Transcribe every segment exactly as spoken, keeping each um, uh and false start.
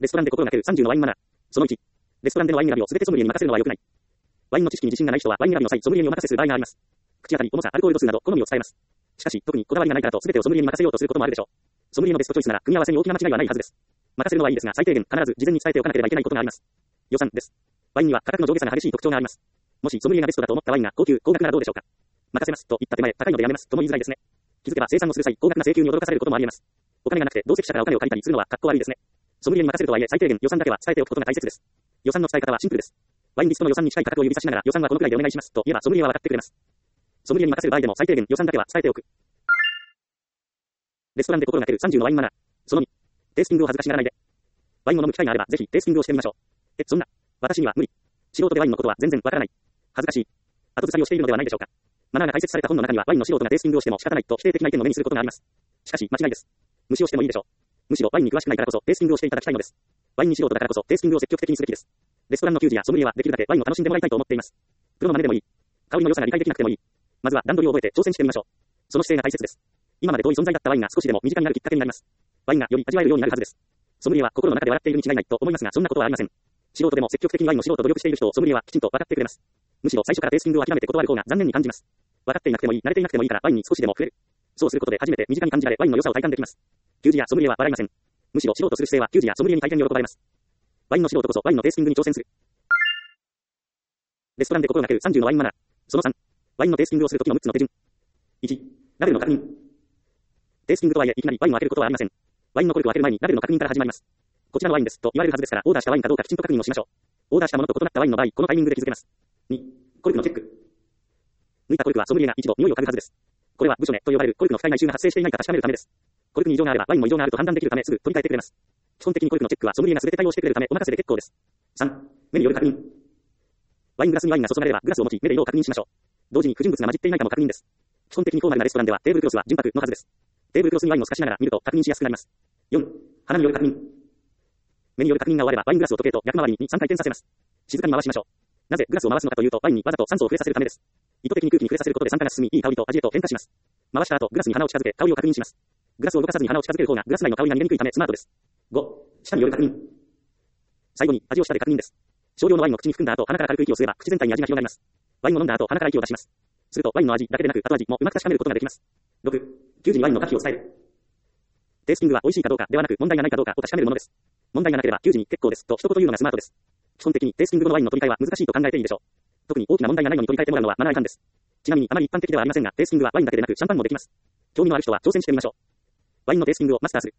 レストランで心がけるさんじゅうのワインマナー。そのいち。レストランでのワイン選びをすべてソムリエに任せるのは良くない。ワインの知識に自信がない人はワイン選びの際、ソムリエにお任せする場合があります。口当たり、重さ、アルコール度数など好みを伝えます。しかし、特にこだわりがないからと全てをソムリエに任せようとすることもあるでしょう。ソムリエのベストチョイスなら組み合わせに大きな間違いはないはずです。任せるのはいいですが、最低限必ず事前に伝えておかなければいけないことがあります。予算です。ワインには価格の上下差が激しい特徴があります。もしソムリエがベストだと思ったワインが高級、高額ならどうでしょうか。任せますと言った手前、高いのでやめますとも言いづらいですね。気づけば生産をする際、高額な請求に驚かされることもあり得ます。お金がなくて同席者からお金を借りたりするのは格好悪いですね。ソムリエに任せるとはいえ最低限予算だけは伝えておくことが大切です。予算の伝え方はシンプルです。ワインリストの予算に近い価格を指差しながら予算はこのくらいでお願いしますと言えばソムリエは分かってくれます。ソムリエに任せる場合でも最低限予算だけは伝えておく。レストランで心がけるさんじゅうのワインマナー。そのに。テイスティングを恥ずかしがらないで。ワインを飲む機会があればぜひテイスティングをしてみましょう。え、そんな。私には無理。素人でワインのことは全然わからない。恥ずかしい。後ずさりをしているのではないでしょうか。マナーが解説された本の中にはワインの素人がテイスティングをしても仕方ないと否定的な意見を目にすることがあります。しかし間違いです。無視をしてもいいでしょう。むしろワインに詳しくないからこそテイスティングをしていただきたいのです。ワインに素人だからこそテイスティングを積極的にすべきです。レストランの給仕やソムリエはできるだけワインを楽しんでもらいたいと思っています。プロの真似でもいい。香りの良さが理解できなくてもいい。まずは段取りを覚えて挑戦してみましょう。その姿勢が大切です。今まで遠い存在だったワインが少しでも身近になるきっかけになります。ワインがより味わえるようになるはずです。ソムリエは心の中で笑っているに違いないと思いますがそんなことはありません。素人でも積極的にワインの素人努力している人をソムリエはきちんと分かってくれます。むしろ最初からテイスティングを諦めて断る方が残念に感じます。分かっていなくてもいい、慣れていなくてもいいからワインに少しでも触れる。そうすることで初めて身近に感じられワインの良さを体感できます。給仕やソムリエは笑いません。むしろ素人する姿勢は給仕やソムリエに大変喜ばれます。ワインの素人こそワインのテイスティングに挑戦する。レストランで心がけるさんじゅうのワインマナー。そのさん。ワインのテイスティングをするときのむっつの手順。いち. ラベルの確認。テイスティングとはいえいきなりワインを開けることはありません。ワインのコルクを開ける前にラベルの確認から始まります。こちらのワインですと言われるはずですからオーダーしたワインかどうかきちんと確認をしましょう。オーダーしたものと異なったワインの場合、このタイミングで気づけます。に. コルクのチェック。抜いたコルクはソムリエが一度匂いを嗅ぐはずです。これは部署目と呼ばれるコルクの不快な異臭が発生していないか確かめるためです。コルクに異常があればワインも異常があると判断できるためすぐ取り替えてくれます。基本的にコルクのチェックはソムリエが全て対応してくれるためお任せで結構です。さん. 目による確認。ワイングラスにワインが注がれればグラスを持ち目で色を確認しましょう。同時に不純物が混じっていないかも確認です。基本的にフォーマルなレストランではテーブルクロスは純白のはずです。テーブルクロスにワインを透かしながら見ると確認しやすくなります。よん. 鼻による確認。目による確認が終わればワイングラスを時計と逆回りにさんかい転させます。静かに回しましょう。なぜグラスを回すのかというとワインにわざと酸素を触れさせるためです。意図的に空気に触れさせることで酸化が進みいい香りと味へと変化します。回した後グラスに鼻を近づけ香りを確認します。グラスを動かさずに鼻を近づける方がグラス内の香りが逃げにくいためスマートです。ご. 舌による確認。最後に味を舌で確認です。少量のワインを口に含んだ後鼻から軽く息を吸えば口全体に味が広がります。ワインを飲んだ後鼻から息を出します。するとワインの味だけでなく後味もうまく確かめることができます。ろく. 給仕にワインの可否を伝える。テイスティングは美味しいかどうかではなく問題がないかどうかを確かめるものです。問題がなければ給仕に結構ですと一言言うのがスマートです。基本的にテイスティング後のワインの取り替えは難しいと考えていいでしょう。特に大きな問題がないのに取り替えてもらうのはマナー違反です。ちなみにあまり一般的ではありませんがテイスティングはワインだけでなくシャンパンもできます。興味のある人は挑戦してみましょう。ワインのテイスティングをマスターする。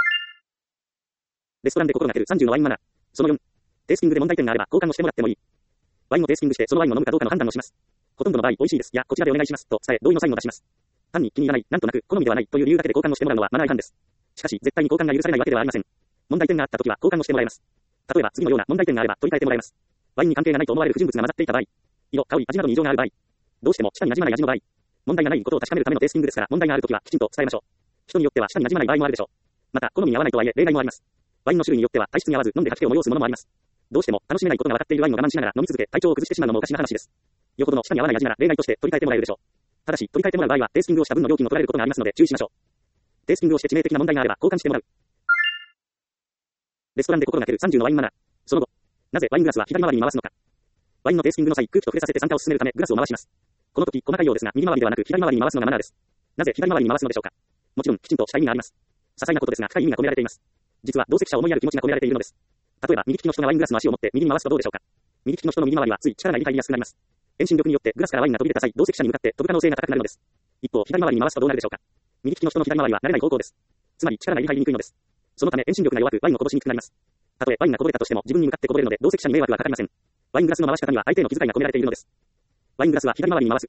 レストランで心がけるさんじゅうのワインマナー。そのよん. テイスティングで問題点があれば交換をしてもらってもいい。ワインをテイスティングしてそのワインを飲むかどうかの判断をします。ほとんどの場合美味しいですやこちらでお願いしますと伝え同意のサインを出します。単に気に入らない、なんとなく好みではないという理由だけで交換をしてもらうのはマナー違反です。しかし絶対に交換が許されないわけではありません。問題点があったときは交換をしてもらえます。例えば次のような問題点があれば取り替えてもらえます。ワインに関係がないと思われる不純物が混ざっていた場合、色、香り、味などに異常がある場合、どうしても舌に馴染まない味の場合、問題がないことを確かめるためのテイスティングですから問題があるときはきちんと伝えましょう。人によっては舌に馴染まない場合もあるでしょう。また好みに合わないとはいえ例外もあります。ワインの種類によっては体質に合わず飲んで吐き気を催すものもあります。どうしても楽しめないことが分かっているワインを我慢しながら飲み続け体調を崩してしまうのもおかしな話です。よほどの舌に合わない味なら例外として取り替えてもらえるでしょう。ただし取り替えてもらう場合はテイスティングをした分の料金を取られることがありますので注意しましょう。テイスティングをして致命的な問題があれば交換してもらう。レストランで心がけるさんじゅうのワインマナー。その後、なぜワイングラスは左回りに回すのか。ワインのテイスティングの際空気と触れさせて酸化を進めるためグラスを回します。この時細かいようですが右回りではなく左回りに回すのがマナーです。なぜ左回りに回すのでしょうか。もちろんきちんとした意味があります。些細なことですが深い意味が込められています。実は同席者を思いやる気持ちが込められているのです。例えば右利きの人がワイングラスの足を持って右に回すとどうでしょうか。右利きの人の右回りはつい力が入りやすくなります。遠心力によってグラスからワインが飛び出た際同席者に向かって飛ぶ可能性が高くなるのです。一方左回りに回すとどうなるでしょうか。右利きの人の左回りは慣れない方向です。つまり力が入りにくいのです。そのため遠心力が弱くワインをこぼしにくくなります。たとえワインがこぼれたとしても自分に向かってこぼれるので同席者に迷惑はかかりません。ワイングラスの回し方には相手への気遣いが込められているのです。ワイングラスは左回りに回す。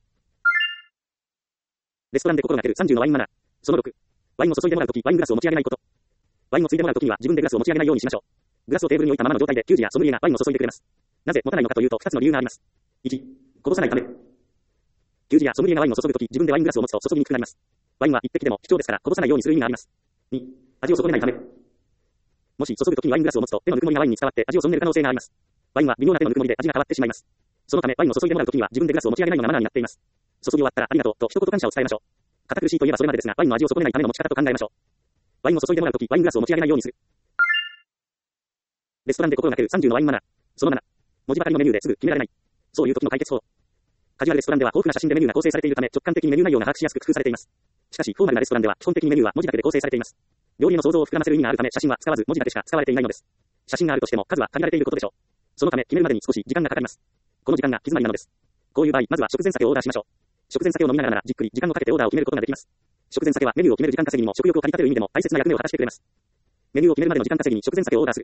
レストランで心がけるさんじゅうのワインマナー。そのろく. ワインを注いでもらうときワイングラスを持ち上げないこと。ワインを注いでもらうときには自分でグラスを持ち上げないようにしましょう。グラスをテーブルに置いたままの状態で給仕やソムリエがワインを注いでくれます。なぜ持たないのかというとふたつの理由があります。いち. こぼさないため。給仕やソムリエがワインを注ぐとき自分でワイングラスを持つと注ぎにくくなります。ワインは一滴でも貴重ですからこぼさないようにする意味があります。に. 味を損ねないため。もし注ぐときにワイングラスを持つと手のぬくもりがワインに伝わって味を損ねる可能性があります。ワインは微妙な手のぬくもりで味が変わってしまいます。そのためワインを注いでもらうときには自分でグラスを持ち上げないのがマナーになっています。注ぎ終わったらありがとうと一言感謝を伝えましょう。堅苦しいといえばそれまでですがワインの味を損ねないための持ち方と考えましょう。ワインを注いでもらうときワイングラスを持ち上げないようにする。 レストランで心がけるさんじゅうのワインマナー。そのなな。文字ばかりのメニューですぐ決められない。そういう時の解決法。カジュアルレストランでは豊富な写真でメニューが構成されているため直感的にメニュー内容が把握しやすく工夫されています。しかし、フォーマルなレストランでは基本的にメニューは文字だけで構成されています。料理の想像を膨らませる意味があるため写真は使わず文字だけしか使われていないのです。写真があるとしても数は限られていることでしょう。そのため決めるまでに少し時間がかかります。この時間が手詰まりなのです。こういう場合、まずは食前酒をオーダーしましょう。食前酒を飲みながらならじっくり時間をかけてオーダーを決めることができます。食前酒はメニューを決める時間稼ぎにも食欲を駆り立てる意味でも大切な役目を果たしてくれます。メニューを決めるまでの時間稼ぎに食前酒をオーダーする。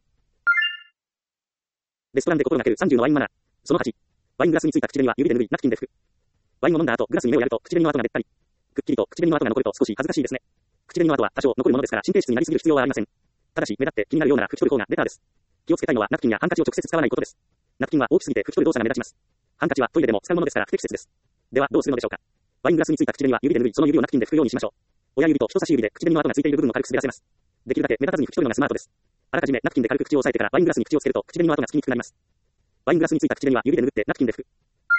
レストランで心がけるさんじゅうのワインマナー。そのはち。ワイングラスについた口紅は指で拭いナプキンで拭く。ワインを飲んだ後、グラスに目をやると口紅の跡がべったり。くっきりと口紅の跡が残ると少し恥ずかしいですね。口紅の跡は多少残るものですから神経質になりすぎる必要はありません。ただし目立って気になるようなら拭き取る方がベターです。気をつけたいのはナプキンやハンカチを直接使わないことです。ナプキンは大きすぎて拭き取る動作が目立ちます。ハンカチはトイレでも使うものですから不適切です。ではどうするのでしょうか。ワイングラスについた口紅は指で拭い、その指をナプキンで拭くようにしましょう。親指と人差し指で口紅の跡がついている部分を軽く滑らせます。できるだけ目立たずに拭き取るのがスマートです。あらかじめナプキンで軽く口を押さえてからワイングラスに口をつけると口紅の跡がつきにくくなります。ワイングラスについた口紅は指で拭ってナプキンで拭く。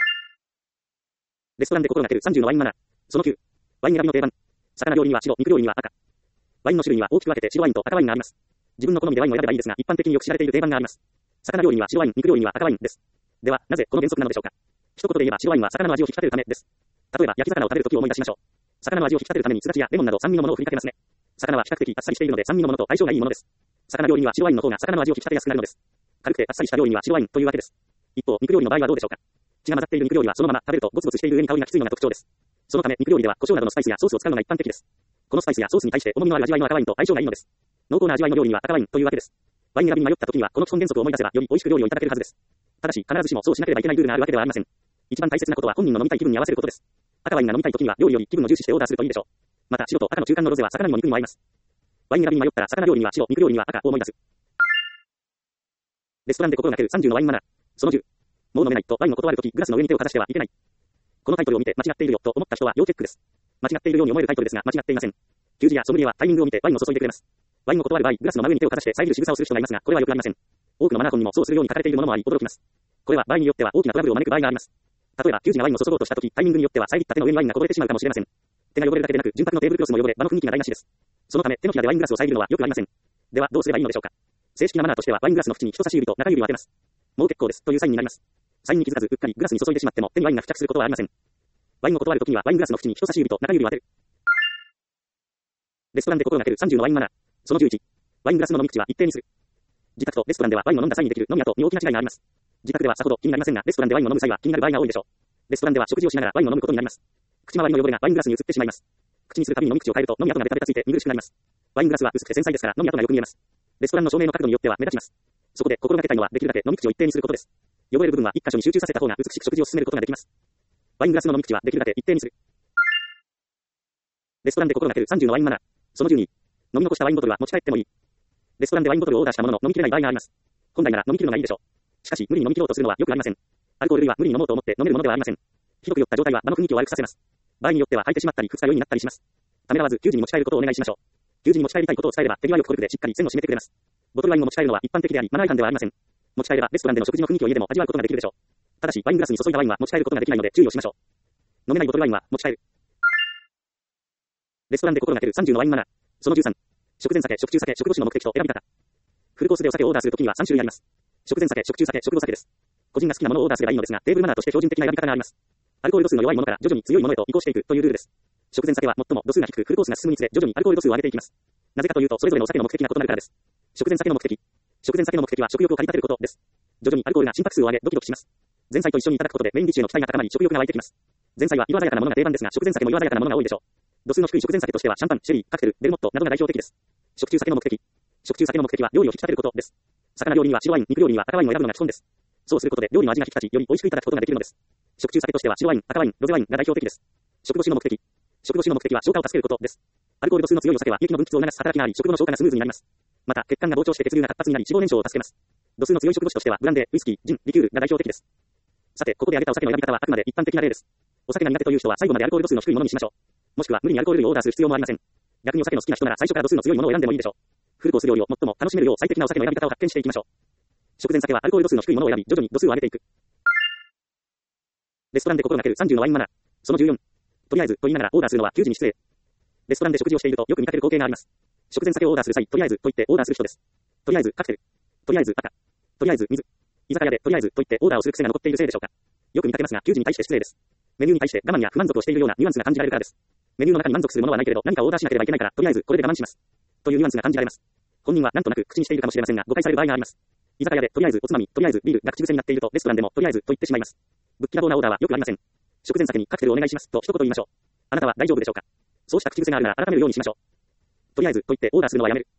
レストランで心がけるさんじゅうのワインマナー。そのきゅう。ワイン選びの定番。魚料理には白、肉料理には赤。ワインの種類には大きく分けて白ワインと赤ワインがあります。自分の好みでワインを選べばいいですが、一般的によく知られている定番があります。魚料理には白ワイン、肉料理には赤ワインです。では、なぜこの原則なのでしょうか。一言で言えば白ワインは魚の味を引き立てるためです。例えば焼き魚を食べるときを思い出しましょう。魚の味を引き立てるためにすだちやレモンなど酸味のものを振りかけますね。魚は比較的あっさりしているので酸味のものと相性がいいものです。魚料理には白ワインの方が魚の味を引き立てやすくなるのです。軽くてあっさりした料理には白ワインというわけです。一方、肉料理の場合はどうでしょうか。血が混ざっている肉料理はそのまま食べるとゴツゴツしている上に香りがきついのが特徴です。そのため肉料理では胡椒などのスパイスやソースを使うのが一般的です。このスパイスやソースに対して重みのある味わいの赤ワインと相性がいいのです。濃厚な味わいの料理には赤ワインというわけです。ワイン選びに迷った時にはこの基本原則を思い出せばより美味しく料理をいただけるはずです。ただし必ずしもそうしなければいけないルールがあるわけではありません。一番大切なことは本人の飲みたい気分に合わせることです。赤ワインが飲みたい時には料理より気分を重視してオーダーするといいでしょう。また白と赤の中間のロゼは魚にも肉にも合います。ワイン選びに迷ったら魚料理には白、肉料理には赤を思い出す。レストランで心がけるさんじゅうのワインマナー。そのじゅう。もう飲めないとワインを断るときグラスの上に手をかざしてはいけない。このタイトルを見て間違っているよと思った人は要チェックです。間違っているように思えるタイトルですが間違っていません。給仕やソムリエはタイミングを見てワインを注いでくれます。ワインを断る場合、グラスの真上に手をかざして遮る仕草をする人がいますが、これはよくありません。多くのマナー本にもそうするように書かれているものもあり驚きます。これは場合によっては大きなトラブルを招く場合があります。例えば、給仕がワインを注ごうとしたとき、タイミングによっては遮った手の上にワインがこぼれてしまうかもしれません。手が汚れるだけでなく、純白のテーブルクロスも汚れ、場の雰囲気が台無しです。そのため、手のひらでワイングラスを遮るのはよくありません。では、どうすればいいのでしょうか。正式なマナーとしては、ワイングラスの縁に人差し指と中指を当てます。もう結構ですというサインになります。サインに気づかず、うっかりグラスに注いでしまっても手にワインが付着することはありません。ワインを断るときにはワイングラスの縁に人差し指と中指を当てる。レストランで心がけるさんじゅうのワインマナー。そのじゅういち。ワイングラスの飲み口は一定にする。自宅とレストランではワインを飲んだ際にできる飲み跡に大きな違いがあります。自宅ではさほど気になりませんが、レストランでワインを飲む際は気になる場合が多いでしょう。レストランでは食事をしながらワインを飲むことになります。口周りの汚れがワイングラスに移ってしまいます。口にするたびに飲み口を変えると飲み跡がベタベタついて見苦しくなります。ワイングラスは薄くて繊細ですから飲み跡がよく見えます。レストランの照明の角度によっては目立ちます。そこで心がけたいのはできるだけ飲み口を一定にすることです。汚れる部分は一箇所に集中させた方が美しく食事を進めることができます。ワイングラスの飲み口はできるだけ一定にする。レストランで心がけるさんじゅうのワインマナー。そのじゅうに。飲み残したワインボトルは持ち帰ってもいい。レストランでワインボトルをオーダーしたものの飲みきれない場合があります。本来なら飲みきるのがいいでしょう。しかし無理に飲み切ろうとするのはよくありません。アルコール類は無理に飲もうと思って飲めるものではありません。ひどく酔った状態は場の雰囲気を悪くさせます。場合によっては吐いてしまったり二日酔いになったりします。ためらわず給仕に持ち帰ることをお願いしましょう。給仕に持ち帰りたいことを伝えれば手際よくコルクでしっかり線を締めてくれます。ボトルワインを持ち帰るのは一般的でありマナー違反ではありません。持ち帰ればレストランでの食事の雰囲気を家でも味わうことができるでしょう。ただしワイングラスに注いだワインは持ち帰ることができないので注意をしましょう。飲めないボトルワインは持ち帰る。レストランで心がけるさんじゅうのワインマナー。そのじゅうさん。食前酒、食中酒、食後酒の目的と選び方。フルコースでお酒をオーダーするときにはさん種類あります。食前酒、食中酒、食後酒です。個人が好きなものをオーダーすればいいのですが、テーブルマナーとして標準的な選び方があります。アルコール度数の弱いものから徐々に強いものへと移行していくというルールです。食前酒は最も度数が低くフルコースが進むにつれ徐々にアルコール度数を上げていきます。なぜかというとそれぞれのお酒の目的が異なるからです。食前酒の目的。食前酒の目的は食欲を駆り立てることです。徐々にアルコールが心拍数を上げドキドキします。前菜と一緒にいただくことでメインディッシュへの期待が高まり食欲が湧いてきます。前菜は色鮮やかなものが定番ですが食前酒も色鮮やかなものが多いでしょう。度数の低い食前酒としてはシャンパン、シェリー、カクテル、ベルモットなどが代表的です。食中酒の目的。食中酒の目的は料理を引き立てることです。魚料理には白ワイン、肉料理には赤ワインを選ぶのが基本です。そうすることで料理の味が引き立ち、より美味しくいただくことができるのです。食中酒としては白ワイン、赤ワイン、ロゼワインが代表的です。食後酒の目的。食後酒の目的は消化を助けることです。アルコール度数の強いお酒は液の分泌を促す働きがあり、食後の消化がスムーズになります。また、血管が膨張して血流が活発になり脂肪燃焼を助けます。度数の強い食後酒としてはブランデー、ウイスキー、ジン、リキュールが代表的です。さて、ここで挙げたお酒の選び方はあくまで一般的な例です。お酒が苦手という人は最後までアルコール度数の低いものにしましょう。もしくは無理にアルコール類をオーダーする必要もありません。逆にお酒の好きな人なら最初から度数の強いものを選んでもいいでしょう。フルコース料理を最も楽しめるよう最適なお酒の選び方を発見していきましょう。食前酒はアルコール度数の低いものを選び徐々に度数を上げていく。レストランで心がけるさんじゅうのワインマナー。そのじゅうよん。とりあえずと言いながらオーダーするのは給仕に失礼。レストランで食事をしているとよく見かける光景があります。食前酒をオーダーする際、とりあえずと言ってオーダーする人です。とりあえずカクテル。とりあえず赤。 とりあえず、水。居酒屋で、とりあえず、と言ってオーダーをする癖が残っているせいでしょうか。よく見かけますが、給仕に対して失礼です。メニューに対して我慢や不満足をしているようなニュアンスが感じられるからです。メニューの中に満足するものはないけれど、何かオーダーしなければいけないから、とりあえず、これで我慢します。というニュアンスが感じられます。本人はなんとなく口にしているかもしれませんが、誤解される場合があります。居酒屋で、とりあえず、おつまみ、とりあえず、ビールが口癖になっていると、レストランでも、とりあえず、と言ってしまいます。ぶっきらぼうなオーダーはよくありません。食前酒にカクテルお願いします、と一言言いましょう。あなたは大丈夫でしょうか。そうした口癖があるなら改めるようにしましょう。とりあえず、と言ってオーダーするのはやめる。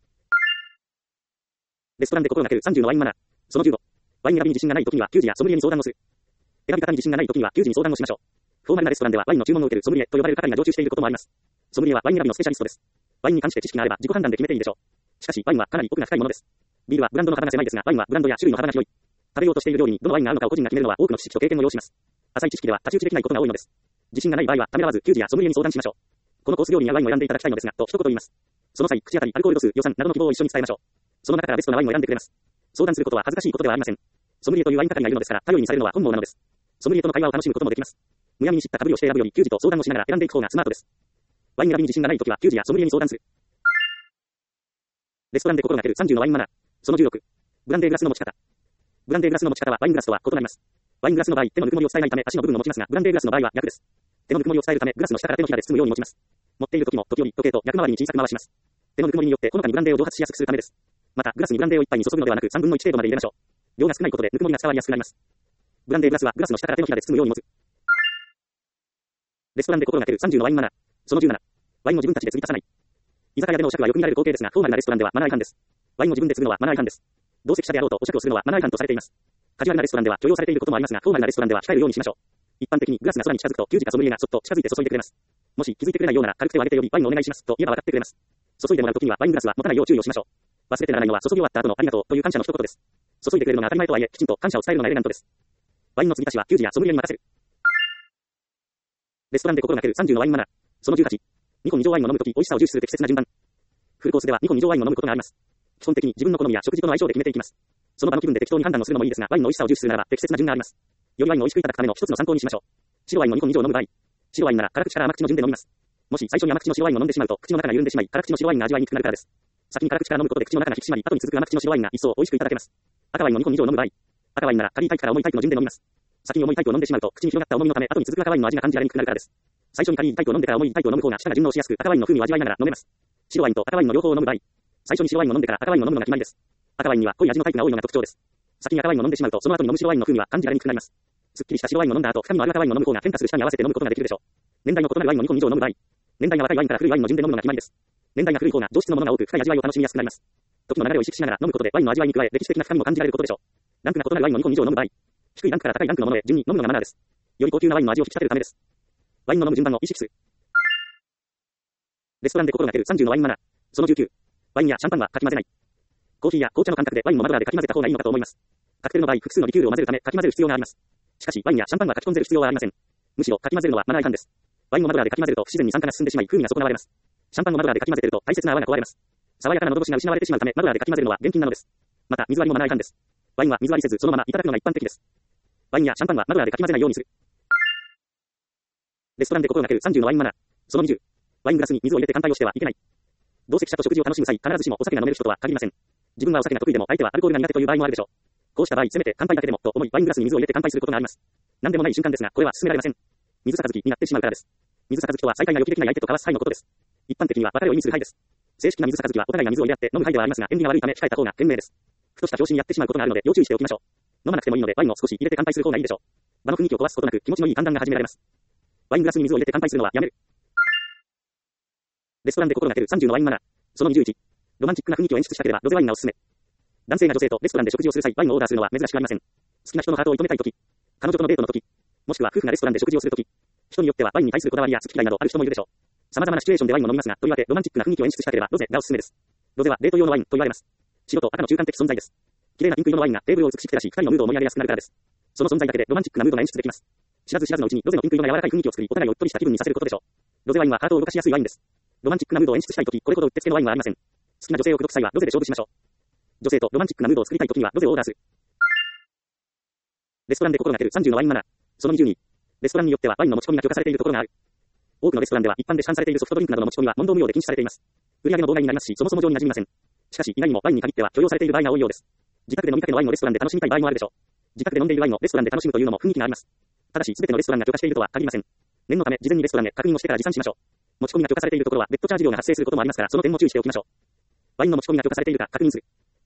レストランで心がけるさんじゅうのワインマナー。そのじゅうご。ワイン選びに自信がない時には、給仕やソムリエに相談をする。選び方に自信がない時には、給仕に相談をしましょう。フォーマルなレストランではワインの注文を受けるソムリエと呼ばれる係が常駐していることもあります。ソムリエはワイン選びのスペシャリストです。ワインに関して知識があれば自己判断で決めていいでしょう。しかし、ワインはかなり奥が深いものです。ビールはブランドの幅が狭いですが、ワインはブランドや種類の幅が広い。食べようとしている料理にどのワインが合うのかを個人が決めるのは多くの知識と経験を要します。浅い知識では太刀打ちできないことが多いのです。自信がない場合はためらわず給仕やソムリエに相談しましょう。このコース料理やワインを選んでいただきたいのですが、と一言言います。その際、口当たり、アルコール度数、予算などの希望を一緒に伝えましょう。その中からベストなワインを選んでくれます。相談することは恥ずかしいことではありません。ソムリエというワイン係がいるのですから、頼りにされるのは本望なのです。ソムリエとの会話を楽しむこともできます。むやみに知ったかぶりをして選ぶより、給仕と相談をしながら選んでいく方がスマートです。ワイン選びに自信がないときは、給仕やソムリエに相談する。レストランで心がけるさんじゅうのワインマナー。そのじゅうろく。ブランデーグラスの持ち方。ブランデーグラスの持ち方はワイングラスとは異なります。ワイングラスの場合、手のぬくもりを伝えないため足の部分を持ちますが、ブランデーグラスの場合は逆です。手のぬくもりを伝えるため、グラスの下から手のひらで包むように持ちます。持っている時も、時折、時計と逆回りに小さく回します。手のぬくもりによってほのかにブランデーを蒸発しやすくするためです。また、グラスにブランデーをいっぱいに注ぐのではなく、さんぶんのいち程度まで入れましょう。量が少ないことでぬくもりが伝わりやすくなります。ブランデーグラスはグラスの下から手のひらで包むように持つ。レストランで心がけるさんじゅうのワインマナー。そのじゅうなな。ワインを自分たちで継ぎ足さない。居酒屋でのお酌はよく見られる光景ですが、フォーマルなレストランではマナー違反です。ワインを自分で継ぐのはマナー違反です。どうせ記者であろうとお酌をするのはマナー違反とされています。カジュアルなレストランでは許容されていることもありますが、フォーマルなレストランでは控えるようにしましょう。一般的にグラスが空に近づくと、給仕かソムリエがそっと近づいて注いでくれます。もし気づいてくれないようなら、軽く手を上げてよりワインをお願いしますと言えば分かってくれます。注いでもらうときにはワイングラスは持たないよう注意をしましょう。忘れてならないのは注ぎ終わった後のありがとうという感謝の一言です。注いでくれるのが当たり前とはいえ、きちんと感謝を伝えるのがエレガントです。ワインの継ぎ足しは給仕やソムリエに任せる。レストランで心がけるさんじゅうのワインマナー。そのじゅうはち。にこん以上ワインを飲むとき、美味しさを重視する適切な順番。フルコースではにこん以上ワインを飲むことがあります。基本的に自分の好みや食事との相性で決めていきます。その場の気分で適当に判断をするのもいいですが、ワインの美味しさを重視するならば適切な順があります。よりワインを美味しくいただくための一つの参考にしましょう。白ワインをにこん以上飲む場合、白ワインなら辛口から甘口の順で飲みます。もし最初に甘口の白ワインを飲んでしまうと、口の中が緩んでしまい、辛口の白ワインが味わいにくくなるからです。先に辛口から飲むことで口の中が引き締まり、後に続く甘口の白ワインが一層美味しくいただけます。赤ワインをにこん以上飲む場合、赤ワインなら軽いタイプから重いタイプの順で飲みます。先に重いタイプを飲んでしまうと、口に広がった重みのため、後に続く赤ワインの味が感じられにくくなるからです。最初に軽いタイプを飲んでから重いタイプを飲む方が舌が順応しやすく、赤ワインの風味を味わいながら飲めます。白ワインと赤ワインの両方を飲む場合、最初に白ワインを飲んでから赤ワインを飲むのが決まりです。赤ワインには濃い味のタイプが多いのが特徴です。先に赤ワインを飲んでしまうと、その後に飲む白ワインの風味は感じられにくくなります。すっきりした白ワインを飲んだ後、深みのある赤ワインを飲む方が添加する舌に合わせて飲むことができるでしょう。年代の異なるワインをにこん以上飲む場合、年代が若いワインから古いワインの順で飲むのが決まりです。年代が古い方が上質のものが多く深い味わいを楽しみやすくなります。時の流れを意識しながら飲むことでワインの味わいに加え歴史的な深みも感じられることでしょう。ランクが異なるワインをにこん以上飲む場合、低いランクから高いランクのものへ順に飲むのがマナーです。より高級なワインの味を引き立てるためです。ワインの飲む順番を意識する。レストランで心がけるさんじゅうのワインマナー。そのじゅうきゅう。ワインやシャンパンはかき混ぜない。コーヒーや紅茶の感覚でワインをマドラーでかき混ぜた方がいいのかと思います。カクテルの場合、複数のリキュールを混ぜるためかき混ぜる必要があります。しかし、ワインやシャンパンはかき混ぜる必要はありません。むしろかき混ぜるのはマナー違反です。ワインをマドラーでかき混ぜると不自然に酸化が進んでしまい、風味が損なわれます。シャンパンをマドラーでかき混ぜていると大切な泡が壊れます。爽やかな喉越しが失われてしまうため、マドラーでかき混ぜるのは厳禁なのです。また、水割りもマナー違反です。ワインは水割りせずそのままいただくのが一般的です。ワインやシャンパンはマドラーでかき混ぜないようにする。レストランで心がけるさんじゅうのワインマナー。そのにじゅう。ワイングラスに水を入れて乾杯をしてはいけない。同席者と食事を楽しむ際、必ずしもお酒が飲める人とは限りません。自分はお酒が得意でも相手はアルコールが苦手という場合もあるでしょう。こうした場合、せめて乾杯だけでもと思いワイングラスに水を入れて乾杯することがあります。何でもない瞬間ですが、これは勧められません。水杯になってしまうからです。水杯とは再会が予期できない相手と交わす際のことです。一般的には別れを意味する杯です。正式な水杯はお互いが水を入れ合って飲む杯ではありますが、縁起が悪いため控えた方が賢明です。ふとした拍子にやってしまうことがあるので要注意しておきましょう。飲まなくてもいいのでワインを少し入れて乾杯する方がいいでしょう。場の雰囲気を壊すことなく気持ちのいい歓談が始められます。ワイングラスに水を入れて乾杯するのはやめる。レストランで心がけるさんじゅうのワインマナー。そのにじゅういち。ロマンチックな雰囲気を演出したければロゼワインがおすすめ。男性が女性とレストランで食事をする際、ワインをオーダーするのは珍しくありません。好きな人のハートを射止めたいとき、彼女とのデートのとき、もしくは夫婦がレストランで食事をするとき、人によってはワインに対するこだわりや好き嫌いなどある人もいるでしょう。様々なシチュエーションでワインを飲みますが、とりわけロマンチックな雰囲気を演出したければロゼがおすすめです。ロゼはデート用のワインと言われます。白と赤の中間的存在です。綺麗なピンク色のワインがテーブルを美しく照らし、二人のムードを盛り上げやすくなるからです。その存在だけでロマンチックなムードが演出できます。知らず知らずのうちにロゼのピンク色が柔らかい雰囲気を作り、お互いをうっとりした気分にさせることでしょう。ロゼワインはハートを動かしやすいワインです。ロマンチックなムードを演出したいとき、これほどうってつけのワインはありません。好きな女性を口説く際はロゼで勝負しましょう。女性とロマンチックなムードを作りたいときにはロゼをオーダーする。レストランで心がけるさんじゅうのワインマナー。そのにじゅうに。レストランによってはワインの持ち込みが許可されているところがある。多くのレストランでは一般で市販されているソフトドリンクなどの持ち込みは問答無用で禁止されています。売上の妨害になりますし、そもそも上に馴染みません。しかし、意外にもワインに限っては許容されている場合が多いようです。 自宅で飲みかけのワインをレストランで楽しみたい場合もあるでしょう。自宅で飲んでいるワインをレストランで楽しむというのも雰囲気があります。ただし、すべてのレストランが許可しているとは限りません。念のため、事前にレストランで確認をしてから持参しましょう。持ち込みが許可されているところは、別途チャージ料が発生することもありますから、その点も注意しておきましょう。ワインの持ち込みが許可されているか確認する。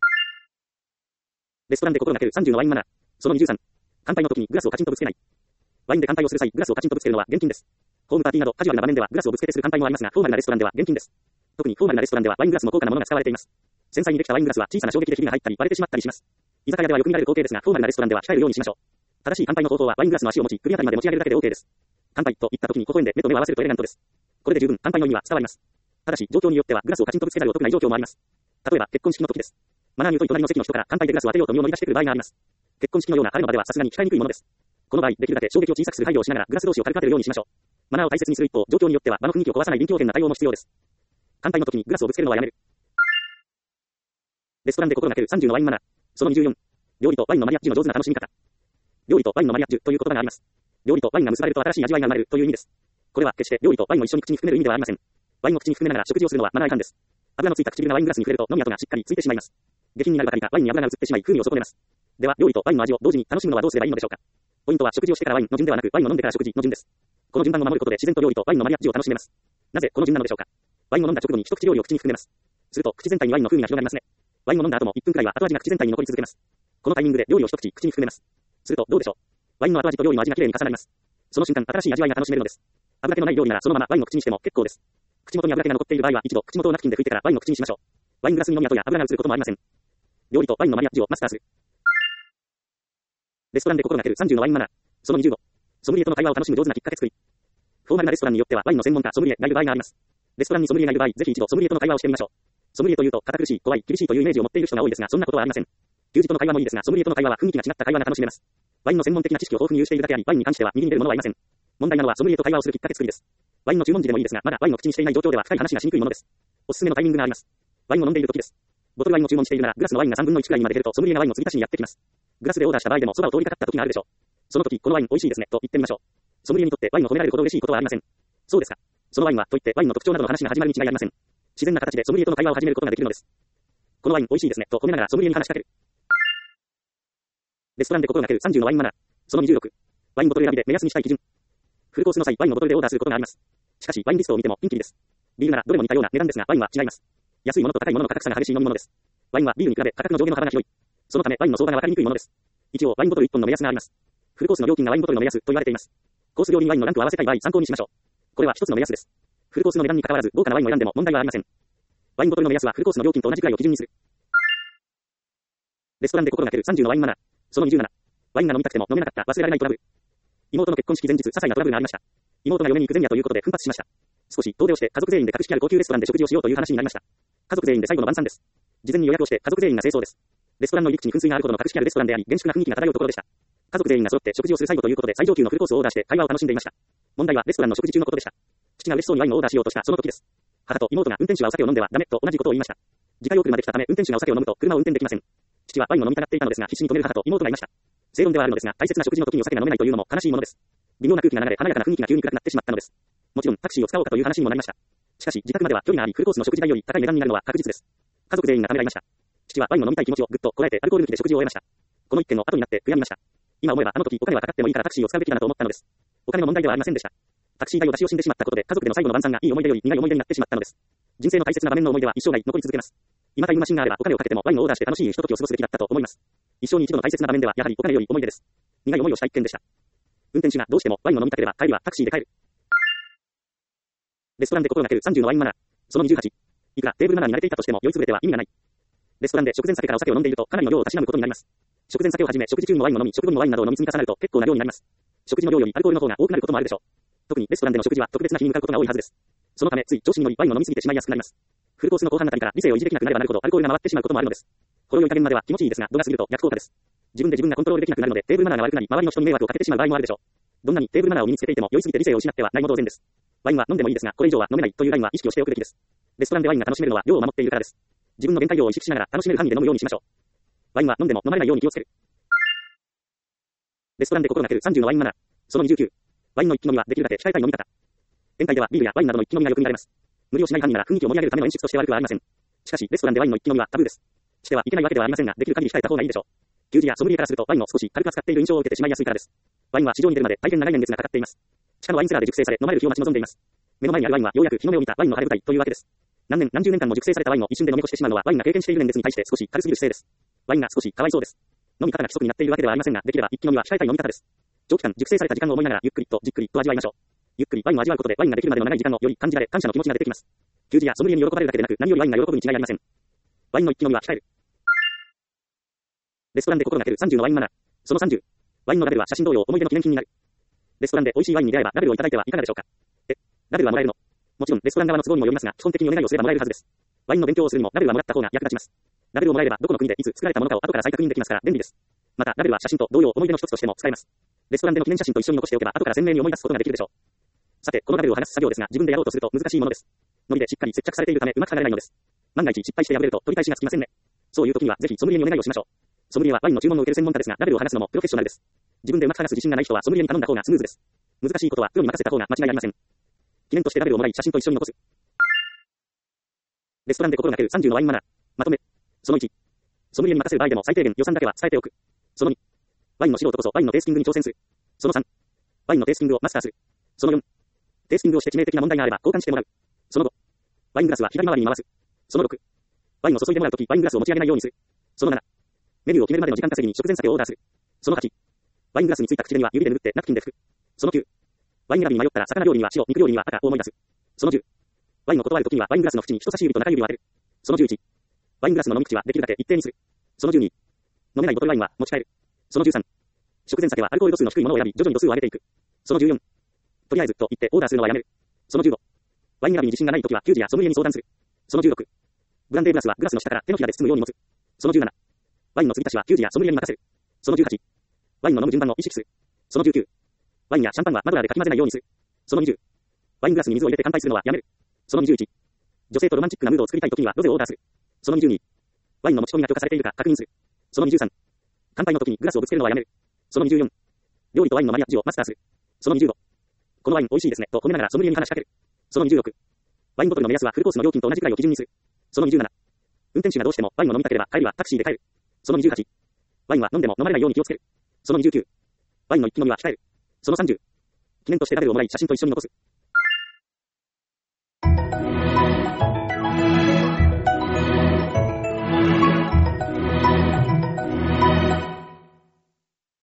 レストランで心がけるさんじゅうのワインマナー。そのにじゅうさん。乾杯の時にグラスをカチンとぶつけない。ワインで乾杯をする際、グラスをカチンとぶつけるのは厳禁です。ホームパーティーなどカジュアルな場面ではグラスをぶつけてする乾杯もありますが、フォーマルなレストランでは厳禁です。特にフォーマルなレストランではワイングラスも高価なものが使われています。繊細にできたワイングラスは小さな衝撃でひびが入ったり割れてしまったりします。居酒屋ではよく見られる光景ですが、フォーマルなレストランでは控えるようにしましょう。正しい乾杯の方法はワイングラスの足を持ち、首あたりまで持ち上げるだけで OK です。乾杯と言った時に微笑んで目と目を合わせるとエレガントです。これで十分乾杯の意味は伝わります。ただし、状況によってはグラスをカチンとぶつけざるを得ない状況もあります。例えば、結婚式の時です。マナーに疎い隣の席の人から乾杯でグラスを当てようと身を乗り出してくる場合があります。結婚式のような晴れの場ではさすがに控えにくいものです。この場合、できるだけ衝撃を小さくする配慮をしながらグラス同士を軽く当てるようにしましょう。マナーを大切にする一方、状況によっては場の雰囲気を壊さない臨機応変な対応も必要です。乾杯の時にグラスをぶつけるのはやめる。レストランで心がけるさんじゅうのワインマナー。そのにじゅうよん。料理とワインのマリアッジの上手な楽しみ方。料理とワインのマリアッジという言葉があります。料理とワインが結ばれると新しい味わいが生まれるという意味です。これは決して料理とワインを一緒に口に含める意味ではありません。ワインを口に含めながら食事をするのはマナー違反です。油のついた唇がワイングラスに触れると飲み跡がしっかりついてしまいます。下品になるばかりかワインに油が移ってしまい風味を損ねます。では料理とワインの味を同時に楽しむのはどうすればいいのでしょうか。ポイントは食事をしてからワインの順ではなくワインを飲んでから食事の順です。この順番を守ることで自然と料理とワインのマリアッジを楽しめます。なぜこの順なのでしょうか。ワインを飲んだ直後に一口料理を口に含めます。すると口全体にワインの風味が広がりますね。ワインを飲んだ後もいっぷんくらいは後味が口全体に残り続けます。このタイミングで料理を一口口に含めます。するとどうでしょう。ワインの後味と料理の味がきれいに重なります。その瞬間新しい味わいが楽しめるのです。油気のない料理ならそのままワインを口にしても結構です。口元に油気が残っている場合は一度口元をナプキンで拭いてからワインを口にしましょう。ワイングラスに飲み跡や油が移ることもありません。料理とワインのマリアッジをマスターする。レストランで心がけるさんじゅうのワインマナー。そのにじゅうご。ソムリエとの会話を楽しむ上手なきっかけ作り。フォーマルなレストランによってはワインの専門家ソムリエがいる場合があります。レストランにソムリエがいる場合、ぜひ一度ソムリエとの会話をしてみましょう。ソムリエというと堅苦しい、怖い、厳しいというイメージを持っている人が多いですが、そんなことはありません。友人との会話もいいですが、ソムリエとの会話は雰囲気が違った会話が楽しめます。ワインの専門的な知識を豊富に有しているだけあり、ワインに関しては右に出るものはいません。問題なのはソムリエと会話をするきっかけ作りです。ワインの注文時でもいいですが、まだワインを口にしていない状況では深い話がしにくいものです。おすすめのタイミングがあります。ワインを飲んでいる時です。ボトルワインを注文しているなら、グラスのワインがさんぶんのいちくらいにまで減ると、ソムリエがワインの継ぎ足しにやってきます。グラスでオーダーした場合でもそばを通りかかった時があるでしょう。その時、このワイン美味しいですね、と言ってみましょう。ソムリエにとってワインを褒められるほど嬉しいことはありません。そうですか。そのワインは、といってワインの特徴などの話が始まるに違いありません。自然な形でソムリエとの会話を始めることができるのです。このワイン美味しいですね、と褒めながらソムリエに話しかける。レストランで心がけるさんじゅうのワインマナー。そのにじゅうろく。ワインボトル選びで目安にしたい基準。フルコースの際、ワインのボトルでオーダーすることがあります。しかし、ワインリストを見てもピンキリです。ビールならどれも似たような値段ですが、ワインは違います。安いものと高いものの価格差が激しい飲み物です。ワインはビールに比べ価格の上下の幅が広い。そのため、ワインの相場が分かりにくいものです。一応、ワインボトルいっぽんの目安があります。フルコースの料金がワインボトルの目安と言われています。コース料にワインのランクを合わせたい場合、参考にしましょう。これは一つの目安です。フルコースの値段に関わらず、豪華なワインを選んでも問題はありません。ワインボトルの目安はフルコースの料金と同じくらいを基準にする。レストランで心がけるさんじゅうのワインマナー。そのにじゅうなな。ワインが飲みたくても飲めなかった忘れられないトラブル。妹の結婚式前日、些細なトラブルがありました。妹が嫁に行く前夜ということで奮発しました。少し遠出をして家族全員で格式ある高級レストランで食事をしようという話になりました。家族全員で最後の晩餐です。事前に予約をして家族全員が清掃です。レストランの入り口に噴水があるほどの格式あるレストランであり、厳粛な雰囲気が漂うところでした。家族全員が揃って食事をする最後ということで最上級のフルコースをオーダーして会話を楽しんでいました。問題はレストランの食事中のことでした。父が嬉しそうにワインをオーダーしようとしたその時です。母と妹が運転手はお酒を飲んではダメと同じことを言いました。自家用車で来たため運転手がお酒を飲むと車を運転できません。父はワインを飲みたがっていたのですが必死に止める母と妹がいました。正論ではあるのですが大切な食事の時にお酒が飲めないというのも悲しいものです。微妙な空気が流れ華やかな雰囲気が急に暗くなってしまったのです。もちろんタクシーを使おうかという話にもなりました。しかし自宅までは距離がありフルコースの食事代より高い値段になるのは確実です。家族全員がためらいました。父はワインを飲みたい気持ちをぐっとこらえてアルコール抜きで食事を終えました。この一件の後になって悔やみました。今思えばあの時お金はかかってもいいからタクシーを使うべきだなと思ったのです。お金の問題ではありませんでした。タクシー代を出し惜しんでしまったことで家族での最後の晩餐がいい思い出より苦い思い出になってしまったのです。人生の大切な場面の思い出は一生涯残り続けます。今タイムマシンがあればお金をかけてもワインをオーダーして楽しいひとときを過ごすべきだったと思います。一生に一度の大切な場面ではやはりお金より思い出です。苦い思いをした一件でした。運転手がどうしてもワインを飲みたければ帰りはタクシーで帰る。レストランで心がけるさんじゅうのワインマナー。そのにじゅうはち。いくらテーブルマナーに慣れていたとしても酔いつぶれては意味がない。レストランで食前酒からお酒を飲んでいるとかなりの量をたしなむことになります。食前酒をはじめ食事中のワインを飲み食後にワインなどを飲み積み重ねると結構な量になります。食事の量よりアルコールの方が多くなることもあるでしょう。特にレストランでの食事は特別な日に向かうことが多いはずです。そのためつい調子に乗りワインを飲みすぎてしまいやすくなります。フルコースの後半あたりから理性を維持できなくなればなるほどアルコールが回ってしまうこともあるのです。ほろ酔い加減までは気持ちいいですが度が過ぎると逆効果です。自分で自分がコントロールできなくなるのでテーブルマナーが悪くなり周りの人に迷惑をかけてしまう場合もあるでしょう。どんなにテーブルマナーを身につけていても酔いすぎて理性を失ってはないも同然です。ワインは飲んでもいいですがこれ以上は飲めないというラインは意識をしておくべきです。レストランでワインが楽しめるのは量を守っているからです。自分の限界量を意識しながら楽しめる範囲で飲むようにしましょう。ワインは飲んでも飲まれないように気をつける。レストランで心がけるさんじゅうのワインマナー。そのにじゅうきゅう。ワインの一気飲みはできるだけ控えたい飲み方。宴会ではビールやワインなどの一気飲みがよく見られます。無理をしない範囲なら雰囲気を盛り上げるための演出として悪くはありません。しかしレストランでワインの一気飲みはタブーです。 してはいけないわけではありませんが、できる限り控えた方がいいでしょう。給仕やソムリエからするとワインを少し軽く扱っている印象を受けてしまいやすいからです。ワインは市場に出るまで大変長い年月がかかっています。地下のワインセラーで熟成され、飲まれる日を待ち望んでいます。目の前にあるワインはようやく日の目を見たワインの晴れ舞台というわけです。何年何十年間も熟成されたワインを一瞬で飲み干してしまうのはワインが経験している年月に対して少し軽すぎる姿勢です。ワインが少しかわいそうです。飲み方が規則になっているわけではありませんが、できれば一気飲みは控えたい飲み方です。長期間熟成された時間を思いながらゆっくりとじっくりと味わいましょう。ゆっくりワインを味わうことでワインができるまでの長い時間をより感じられ、感謝の気持ちが出てきます。給仕やソムリエに喜ばれるだけでなく、何よりワインが喜ぶに違いありません。ワインの一気飲みは控える。レストランで心がけるさんじゅうのワインマナー。そのさんじゅう。ワインのラベルは写真同様思い出の記念品になる。レストランで美味しいワインに出会えばラベルをいただいてはいかがでしょうか。え、ラベルはもらえるの？もちろんレストラン側の都合にもよりますが、基本的にお願いをすればもらえるはずです。ワインの勉強をするにもラベルはもらった方が役立ちます。ラベルをもらえればどこの国でいつ作られたものかを後から再確認できますから便利です。またラベルは写真と同様思い出の一つとしても使えます。レストランでの記念写真と一緒に残しておけば後から鮮明に思い出すことができるでしょう。さて、このラベルを剥がす作業ですが、自分でやろうとすると難しいものです。糊でしっかり接着されているためうまく剥がれないのです。万が一失敗して破れると取り返しがつきませんね。そういう時にはぜひソムリエにお願いをしましょう。ソムリエはワインの注文を受ける専門家ですが、ラベルを剥がすのもプロフェッショナルです。自分でうまく剥がす自信がない人はソムリエに頼んだ方がスムーズです。難しいことはプロに任せた方が間違いありません。記念としてラベルをもらい写真と一緒に残す。レストランで心がけるさんじゅうのワインマナー。まとめ。そのいち。ソムリエに任せる場合でも最低限予算だけは伝えておく。そのに。ワインの素人こそワインのテイスティングに挑戦する。そのさん。ワインのテイスティングをマスターする。そのよん。テイスティングをして致命的な問題があれば交換してもらう。そのご。ワイングラスは左回りに回す。そのろく。ワインを注いでもらうときワイングラスを持ち上げないようにする。そのなな。メニューを決めるまでの時間稼ぎに食前酒をオーダーする。そのはち。ワイングラスについた口紅は指で塗ってナプキンで拭く。そのきゅう。ワイン選びに迷ったら魚料理には白、肉料理には赤を思い出す。そのじゅう。ワインを断るときにはワイングラスの縁に人差し指と中指を当てる。そのじゅういち。ワイングラスの飲み口はできるだけ一定にする。そのじゅうに。飲めないボトルワインは持ち帰る。そのじゅうさん。食前酒はアルコール度数の低いものを選び徐々に度数を上げていく。そのじゅうよん。とりあえずと言ってオーダーするのはやめる。そのじゅうご。ワイン選びに自信がないときは給仕やソムリエに相談する。そのじゅうろく。ブランデーグラスはグラスの下から手のひらで包むように持つ。そのじゅうなな。ワインの継ぎ足しは給仕やソムリエに任せる。そのじゅうはち。ワインの飲む順番を意識する。そのじゅうきゅう。ワインやシャンパンはマドラーでかき混ぜないようにする。そのにじゅう。ワイングラスに水を入れて乾杯するのはやめる。そのにじゅういち。女性とロマンチックなムードを作りたいときにはロゼをオーダーする。そのにじゅうに。ワインの持ち込みが許可されているか確認する。そのにじゅうさん。乾杯の時にグラスをぶつけるのはやめる。そのにじゅうよん。料理とワインのマリアッジをマスターする。そのにじゅうご。このワイン美味しいですねと褒めながらソムリエに話しかける。そのにじゅうろく。ワインボトルの目安はフルコースの料金と同じくらいを基準にする。そのにじゅうなな。運転手がどうしてもワインを飲みたければ帰りはタクシーで帰る。そのにじゅうはち。ワインは飲んでも飲まれないように気をつける。そのにじゅうきゅう。ワインの一気飲みは控える。そのさんじゅう。記念としてラベルをもらい写真と一緒に残す。